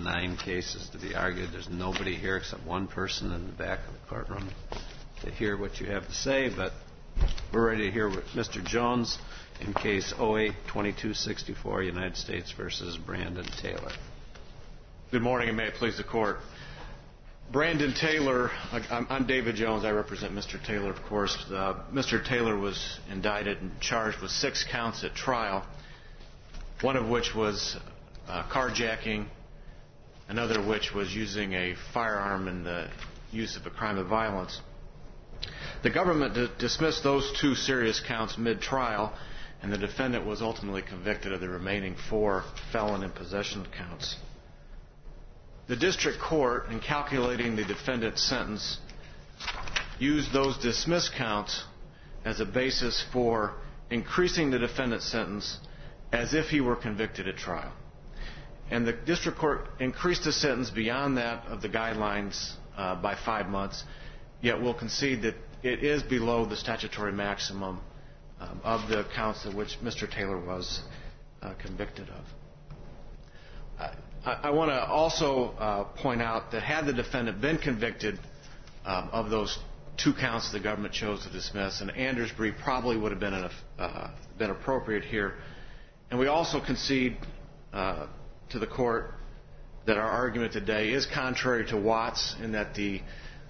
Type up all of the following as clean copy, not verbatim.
9 cases to be argued. There's nobody here except one person in the back of the courtroom to hear what you have to say, but we're ready to hear what Mr. Jones in case 08-2264, United States versus Brandon Taylor. Good morning, and may it please the Court. Brandon Taylor, I'm David Jones. I represent Mr. Taylor, of course. Mr. Taylor was indicted and charged with 6 counts at trial, one of which was carjacking, another of which was using a firearm in the use of a crime of violence. The government dismissed those 2 serious counts mid-trial, and the defendant was ultimately convicted of the remaining 4 felon in possession counts. The district court, in calculating the defendant's sentence, used those dismissed counts as a basis for increasing the defendant's sentence as if he were convicted at trial. And the district court increased the sentence beyond that of the guidelines by 5 months, yet will concede that it is below the statutory maximum of the counts of which Mr. Taylor was convicted of. I want to also point out that had the defendant been convicted of those 2 counts the government chose to dismiss, an Anders brief probably would have been appropriate here. And we also concede to the Court that our argument today is contrary to Watts in that the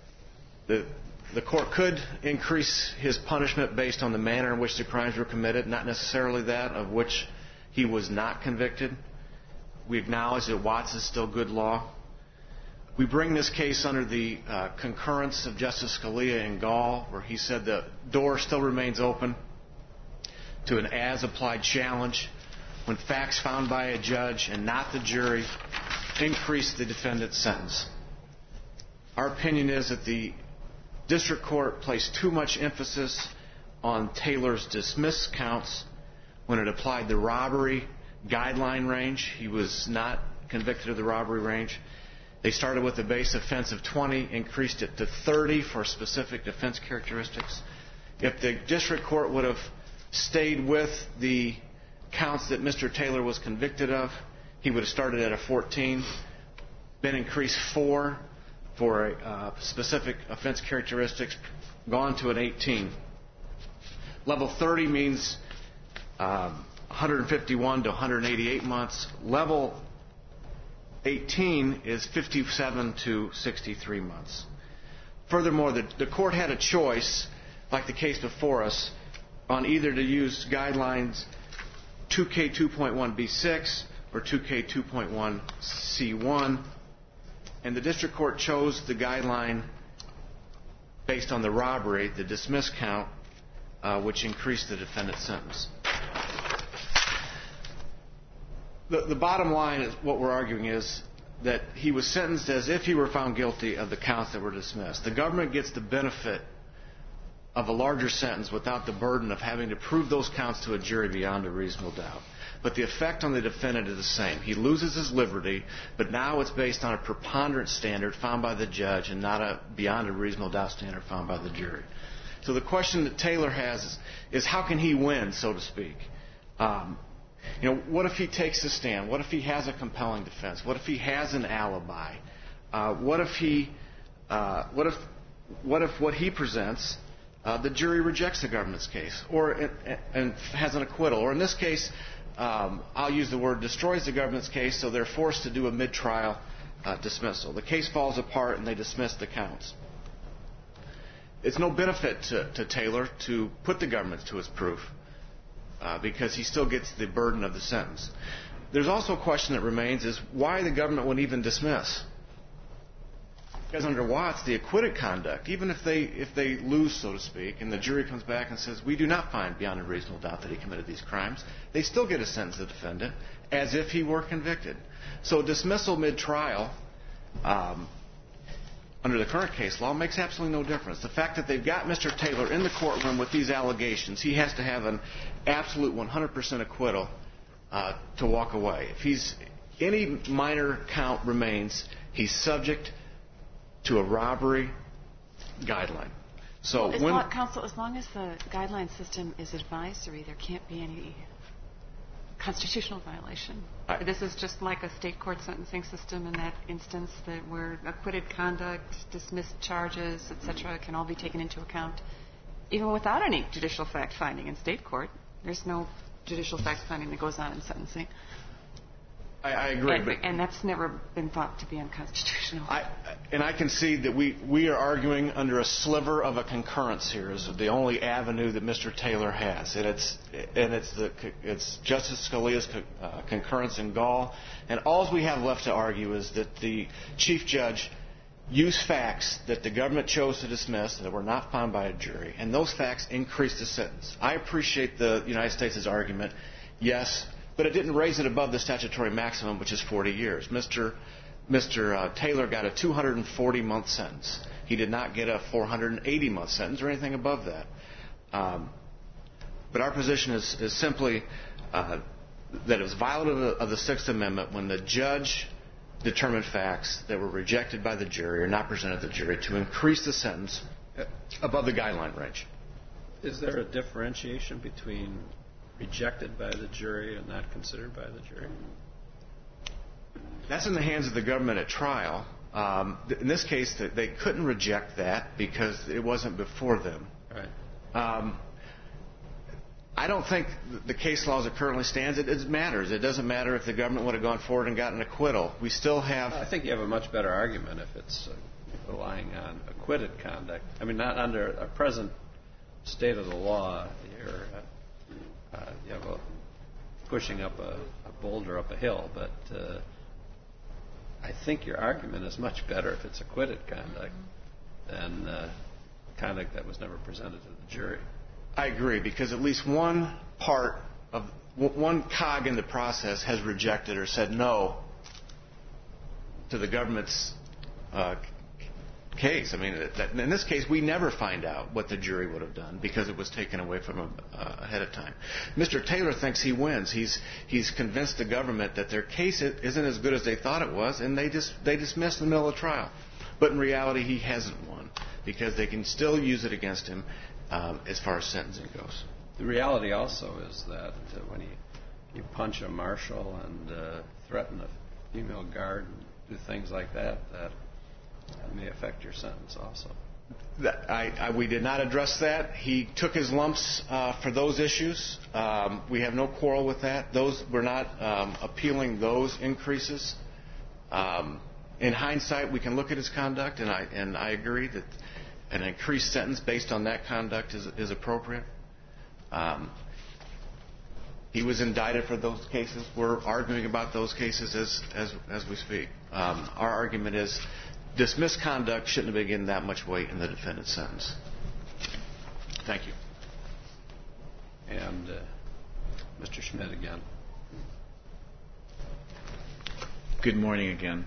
Court could increase his punishment based on the manner in which the crimes were committed, not necessarily that of which he was not convicted. We acknowledge that Watts is still good law. We bring this case under the concurrence of Justice Scalia in Gall, where he said the door still remains open to an as-applied challenge when facts found by a judge and not the jury increase the defendant's sentence. Our opinion is that the district court placed too much emphasis on Taylor's dismissed counts when it applied the robbery guideline range. He was not convicted of the robbery range. They started with a base offense of 20, increased it to 30 for specific defense characteristics. If the district court would have stayed with the counts that Mr. Taylor was convicted of, he would have started at a 14, been increased 4 for specific offense characteristics, gone to an 18. Level 30 means 151 to 188 months. Level 18 is 57 to 63 months. Furthermore, the court had a choice, like the case before us, on either to use guidelines 2K2.1B6 or 2K2.1C1, and the district court chose the guideline based on the robbery, the dismissed count, which increased the defendant's sentence. The bottom line is what we're arguing is that he was sentenced as if he were found guilty of the counts that were dismissed. The government gets the benefit of a larger sentence without the burden of having to prove those counts to a jury beyond a reasonable doubt. But the effect on the defendant is the same. He loses his liberty, but now it's based on a preponderance standard found by the judge and not a beyond a reasonable doubt standard found by the jury. So the question that Taylor has is how can he win, so to speak? What if he takes a stand? What if he has a compelling defense? What if he has an alibi? What if what he presents, the jury rejects the government's case and has an acquittal? Or in this case, I'll use the word destroys the government's case, so they're forced to do a mid-trial dismissal. The case falls apart and they dismiss the counts. It's no benefit to Taylor to put the government to its proof because he still gets the burden of the sentence. There's also a question that remains is why the government would even dismiss. Because under Watts, the acquitted conduct, even if they lose, so to speak, and the jury comes back and says, we do not find beyond a reasonable doubt that he committed these crimes, they still get a sentence to the defendant as if he were convicted. So dismissal mid-trial, under the current case law, makes absolutely no difference. The fact that they've got Mr. Taylor in the courtroom with these allegations, he has to have an absolute 100% acquittal to walk away. If any minor count remains, he's subject to a robbery guideline. So Counsel, as long as the guideline system is advisory, there can't be any constitutional violation. This is just like a state court sentencing system in that instance, that where acquitted conduct, dismissed charges, etc., can all be taken into account, even without any judicial fact finding in state court. There's no judicial fact finding that goes on in sentencing. I agree. And that's never been thought to be unconstitutional. I concede that we are arguing under a sliver of a concurrence here is the only avenue that Mr. Taylor has. It's Justice Scalia's concurrence in Gall. And all we have left to argue is that the Chief Judge used facts that the government chose to dismiss that were not found by a jury, and those facts increased the sentence. I appreciate the United States' argument, yes, but it didn't raise it above the statutory maximum, which is 40 years. Mr. Taylor got a 240-month sentence. He did not get a 480-month sentence or anything above that. But our position is simply that it was violative of the Sixth Amendment when the judge determined facts that were rejected by the jury or not presented to the jury to increase the sentence above the guideline range. Is there a differentiation between rejected by the jury and not considered by the jury? That's in the hands of the government at trial. In this case, they couldn't reject that because it wasn't before them. Right. I don't think the case law as it currently stands, it matters. It doesn't matter if the government would have gone forward and gotten an acquittal. We still have... I think you have a much better argument if it's relying on acquitted conduct. I mean, not under a present state of the law. You have pushing up a boulder up a hill, but I think your argument is much better if it's acquitted conduct than conduct that was never presented to the jury. I agree, because at least one cog in the process has rejected or said no to the government's case. I mean, in this case, we never find out what the jury would have done because it was taken away from them ahead of time. Mr. Taylor thinks he wins. He's convinced the government that their case isn't as good as they thought it was, and they dismissed in the middle of the trial. But in reality, he hasn't won because they can still use it against him as far as sentencing goes. The reality also is that when you punch a marshal and threaten a female guard and do things like that, that may affect your sentence also. We did not address that. He took his lumps for those issues. We have no quarrel with that. We're not appealing those increases. In hindsight, we can look at his conduct, and I agree that an increased sentence based on that conduct is appropriate. He was indicted for those cases. We're arguing about those cases as we speak. Our argument is dismissed conduct shouldn't have been given that much weight in the defendant's sentence. Thank you. And Mr. Schmidt again. Good morning again.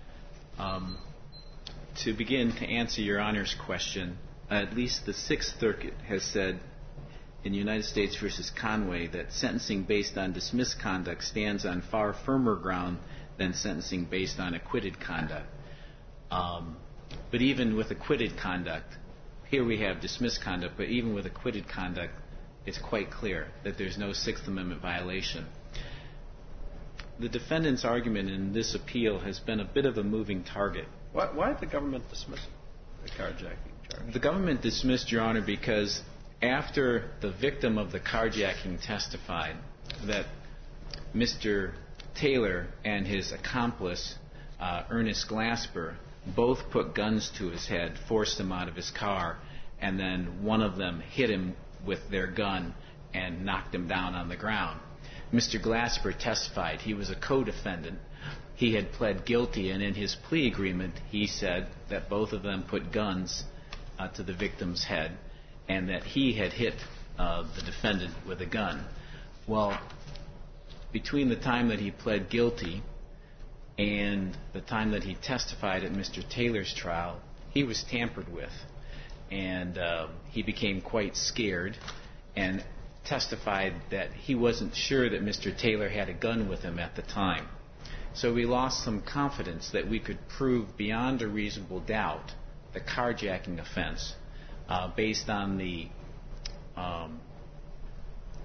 To begin to answer Your Honor's question, at least the Sixth Circuit has said in United States v. Conway that sentencing based on dismissed conduct stands on far firmer ground than sentencing based on acquitted conduct. But even with acquitted conduct, here we have dismissed conduct, but even with acquitted conduct, it's quite clear that there's no Sixth Amendment violation. The defendant's argument in this appeal has been a bit of a moving target. Why did the government dismiss the carjacking charge? The government dismissed, Your Honor, because after the victim of the carjacking testified that Mr. Taylor and his accomplice, Ernest Glasper, both put guns to his head, forced him out of his car, and then one of them hit him with their gun and knocked him down on the ground. Mr. Glasper testified he was a co-defendant. He had pled guilty, and in his plea agreement, he said that both of them put guns to the victim's head and that he had hit the defendant with a gun. Well, between the time that he pled guilty and the time that he testified at Mr. Taylor's trial, he was tampered with, and he became quite scared and testified that he wasn't sure that Mr. Taylor had a gun with him at the time. So we lost some confidence that we could prove beyond a reasonable doubt the carjacking offense based on the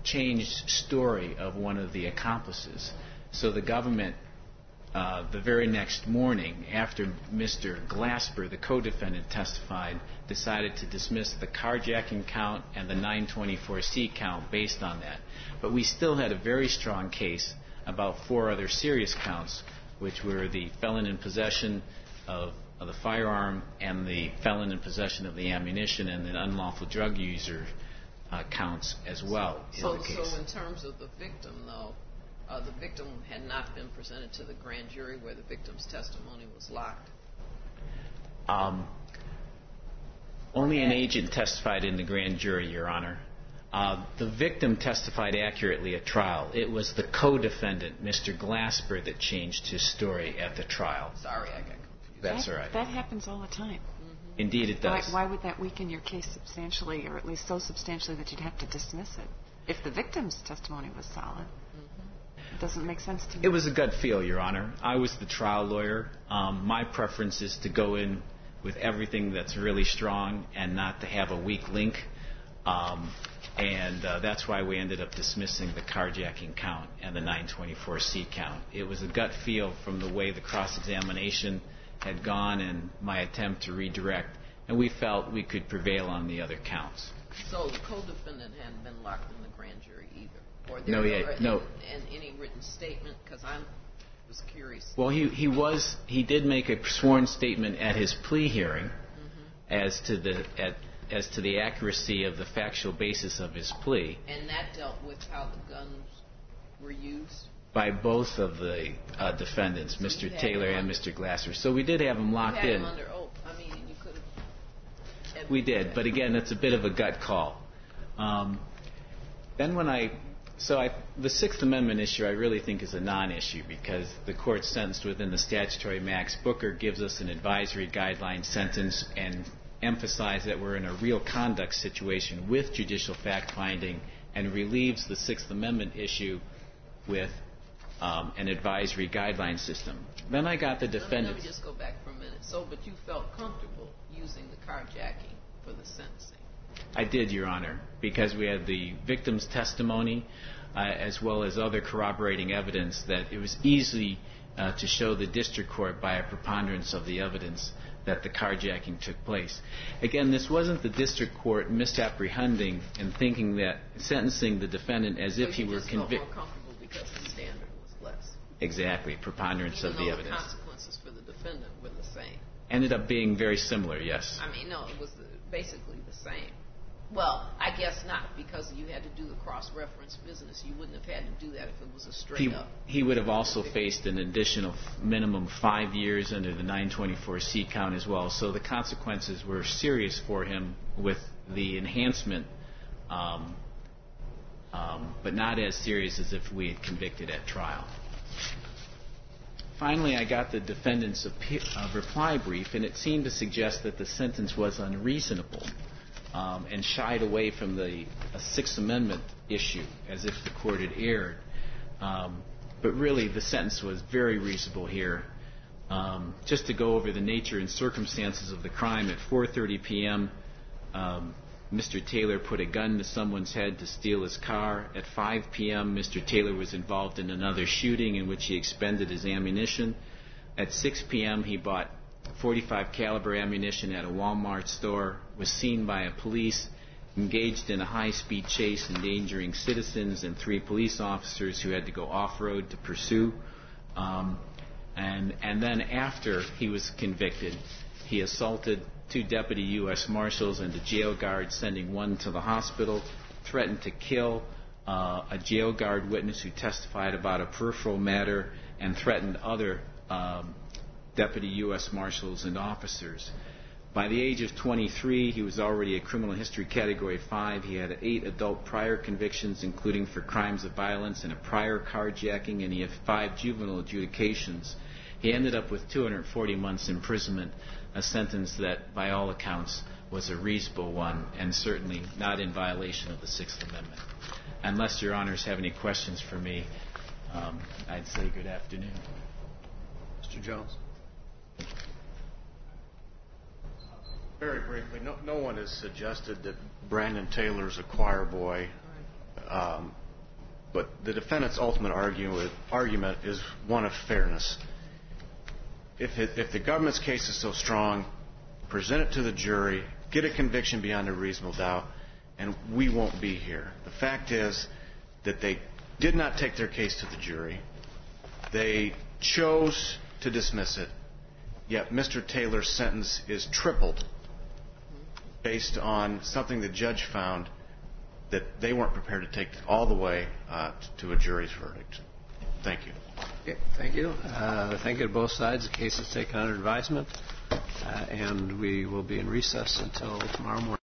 changed story of one of the accomplices. So the government, the very next morning, after Mr. Glasper, the co-defendant, testified, decided to dismiss the carjacking count and the 924C count based on that. But we still had a very strong case about 4 other serious counts, which were the felon in possession of the firearm and the felon in possession of the ammunition and the unlawful drug user counts as well. So in terms of the victim, though, the victim had not been presented to the grand jury where the victim's testimony was locked? Only an agent testified in the grand jury, Your Honor. The victim testified accurately at trial. It was the co-defendant, Mr. Glasper, that changed his story at the trial. Sorry, I got confused. That's all right. That happens all the time. Mm-hmm. Indeed it does. Why would that weaken your case substantially, or at least so substantially that you'd have to dismiss it? If the victim's testimony was solid, it doesn't make sense to me. It was a gut feel, Your Honor. I was the trial lawyer. My preference is to go in with everything that's really strong and not to have a weak link. And that's why we ended up dismissing the carjacking count and the 924C count. It was a gut feel from the way the cross-examination had gone and my attempt to redirect, and we felt we could prevail on the other counts. So the co-defendant hadn't been locked in the grand jury either? Or No. And any written statement? Because I was curious. Well, he did make a sworn statement at his plea hearing as to the accuracy of the factual basis of his plea. And that dealt with how the guns were used? By both of the defendants, So Mr. Taylor and Mr. Glasper. So we did have them locked you had in. them under oath. I mean, you could have... We did, but again, it's a bit of a gut call. The Sixth Amendment issue I really think is a non-issue because the court sentenced within the statutory max. Booker gives us an advisory guideline sentence and emphasized that we're in a real conduct situation with judicial fact-finding and relieves the Sixth Amendment issue with an advisory guideline system. Then I got the defendants... Let me just go back for a minute. But you felt comfortable using the carjacking for the sentencing? I did, Your Honor, because we had the victim's testimony as well as other corroborating evidence that it was easy to show the district court by a preponderance of the evidence that the carjacking took place. Again, this wasn't the district court misapprehending and thinking that sentencing the defendant as if he were convicted. So you just felt more comfortable because the standard was less? Exactly, preponderance of the evidence. Even though the consequences for the defendant were the same? Ended up being very similar, yes. I mean, no, it was basically the same. Well, I guess not, because you had to do the cross-reference business. You wouldn't have had to do that if it was a straight-up. He would have also faced an additional minimum 5 years under the 924C count as well. So the consequences were serious for him with the enhancement, but not as serious as if we had convicted at trial. Finally, I got the defendant's reply brief, and it seemed to suggest that the sentence was unreasonable. And shied away from the Sixth Amendment issue as if the court had erred. But really, the sentence was very reasonable here. Just to go over the nature and circumstances of the crime, at 4:30 p.m., Mr. Taylor put a gun to someone's head to steal his car. At 5 p.m., Mr. Taylor was involved in another shooting in which he expended his ammunition. At 6 p.m., he bought .45 caliber ammunition at a Walmart store, was seen by a police, engaged in a high-speed chase endangering citizens and 3 police officers who had to go off-road to pursue. And then after he was convicted, he assaulted 2 deputy U.S. Marshals and a jail guard, sending one to the hospital, threatened to kill a jail guard witness who testified about a peripheral matter, and threatened other deputy U.S. Marshals and officers. By the age of 23, he was already a criminal history category 5. He had 8 adult prior convictions, including for crimes of violence and a prior carjacking, and he had 5 juvenile adjudications. He ended up with 240 months imprisonment, a sentence that, by all accounts, was a reasonable one and certainly not in violation of the Sixth Amendment. Unless Your Honors have any questions for me, I'd say good afternoon. Mr. Jones. Very briefly, no one has suggested that Brandon Taylor's a choir boy. But the defendant's ultimate argument is one of fairness. If the government's case is so strong, present it to the jury, get a conviction beyond a reasonable doubt, and we won't be here. The fact is that they did not take their case to the jury. They chose to dismiss it, yet Mr. Taylor's sentence is tripled based on something the judge found that they weren't prepared to take all the way to a jury's verdict. Thank you. Okay, thank you. Thank you to both sides. The case is taken under advisement, and we will be in recess until tomorrow morning.